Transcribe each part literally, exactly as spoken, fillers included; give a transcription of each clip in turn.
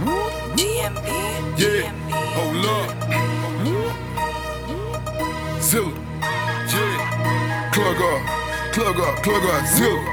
G M B. Yeah, hold up. Zilla. Yeah, plug up, plug up, plug up, Zilla.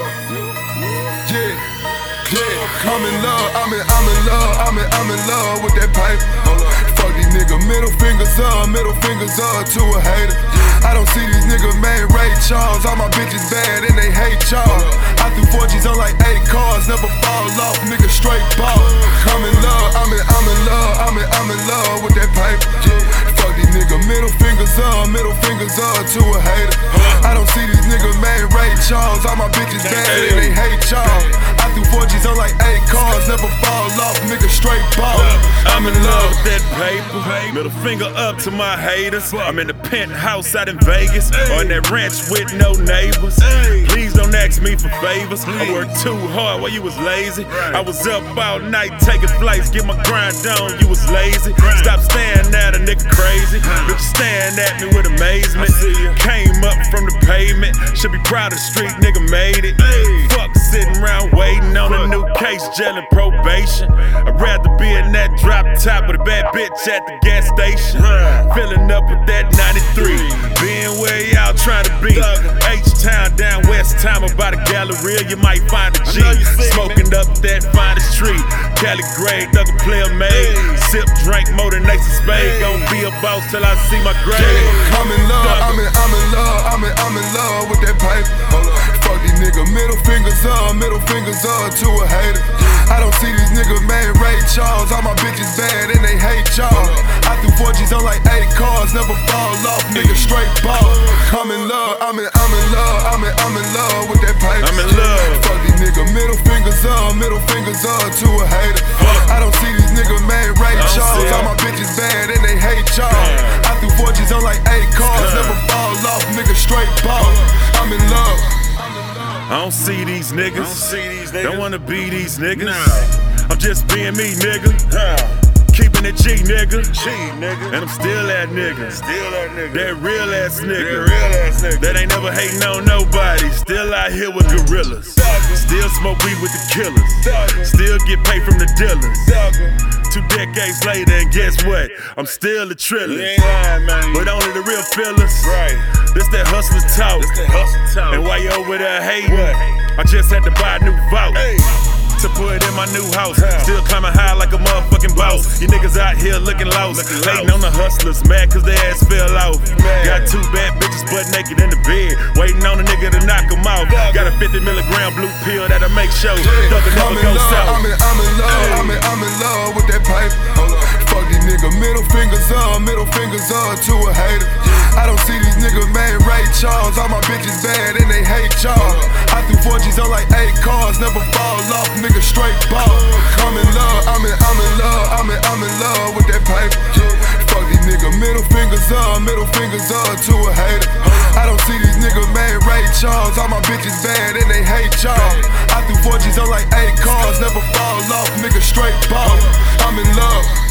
Yeah, yeah, I'm in love, I'm in, I'm in love, I'm in, I'm in love with that pipe. Hold up. Fuck these niggas, middle fingers up, middle fingers up to a hater. I don't see these niggas, man, Ray Charles. All my bitches bad and they hate y'all. I threw four G's on like eight cars, never fall off, nigga straight ball. I'm in love, I'm in, I'm in love, I'm in, I'm in love with that pipe. Fuck these niggas, middle fingers up, middle fingers up to a hater. I don't see these niggas, man, Ray Charles. All my bitches bad and they hate y'all. I threw four G's on like eight cars, never fall off, nigga straight ball. I'm in love with that paper. Middle finger up to my haters. I'm in the penthouse out in Vegas, or in that ranch with no neighbors. Please don't ask me for favors. I worked too hard while you was lazy. I was up all night taking flights, get my grind on. You was lazy. Stop staring at a nigga crazy. Bitch staring at me with amazement. Came up from the pavement. Should be proud of the street, nigga made it. Fuck sitting around waiting on a new case, jail and probation. I'd rather be in that drop top with a bad bitch at the gas station. Filling up with that ninety-three. Being where y'all trying to be. H-Town down West Time about a Galleria, you might find a G. Smoking up that finest tree. Cali grade, thug a player made. Sip, drink more than Ace of Spade. Gon' be a boss till I see my grave. I'm in love, I'm in, I'm in love, I'm in, I'm in love with that pipe. Fuck these niggas, middle fingers up, middle fingers up to a hater. I don't see these niggas, man, Ray Charles. All my bitches bad and they hate y'all. I threw four G's on like eight cars, never fall off, nigga straight ball. I'm in love, I'm in, I'm in love, I'm in, I'm in love with that pipe. I'm in love. Fuck these niggas, middle fingers up, middle fingers up to a hater. I don't see these niggas, man, Ray Charles. All my bitches bad and they hate y'all. I threw four G's on like eight cars, never fall off, nigga straight ball. I'm in love. I don't see these niggas. Don't see these niggas. Don't wanna be these niggas. Nah. I'm just being me, nigga. Huh. Keeping it G, nigga. G, nigga. And I'm still that nigga. Still that nigga. That real ass nigga. That real ass nigga. That ain't never hating on nobody. Still out here with gorillas. Still smoke weed with the killers. Still get paid from the dealers. Two decades later, and guess what? I'm still a triller. You ain't lying, man. But only the real fillers. Right. This that hustler talk. This that hustle talk. And while you over there hating, What? I just had to buy a new vault. Hey. To put in my new house. Still climbing high like a motherfucking boss. You niggas out here looking lost. Looking Hating lost. on the hustlers, mad cause their ass fell off. Got two bad bitches butt naked in the bed. Waiting on a nigga to knock them out. Got a fifty milligram blue pill that'll make sure Thugger I'm never in go love, south. I'm in, I'm in love, I'm in, I'm in love with that pipe. Fuck these niggas, middle fingers up, middle fingers up to a hater. I don't see these niggas, man, Ray Charles. All my bitches bad and they hate y'all. I threw four G's on like eight cars, never fall off, nigga straight ball. I'm in love, I'm in, I'm in love, I'm in, I'm in love with that pipe. Fuck these niggas, middle fingers up, middle fingers up to a hater. I don't see these niggas, man, Ray Charles. All my bitches bad and they hate y'all. I threw four G's on like eight cars, never fall off, nigga straight ball. I'm in love.